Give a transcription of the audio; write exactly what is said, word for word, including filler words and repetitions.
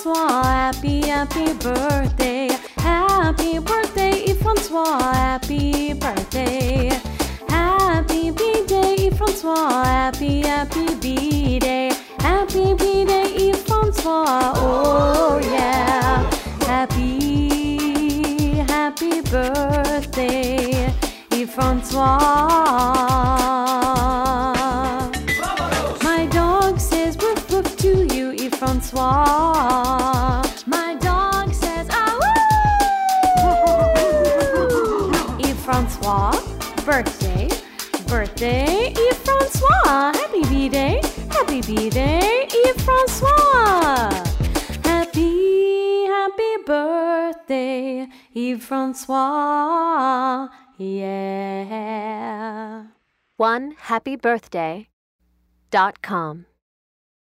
Yves-François, happy, happy birthday. Happy birthday, Yves-François, happy birthday. Happy B-Day, Yves-François, happy, happy B-Day. Happy B-Day, Yves-François, oh yeah. Happy, happy birthday, Yves-François. My dog says woof woof to you, Yves-François. My dog says ah woo. Yves-François, birthday, birthday, Yves-François. Happy B-Day, happy B-Day, Yves-François. Happy, happy birthday, Yves-François. Yeah. one happy birthday dot com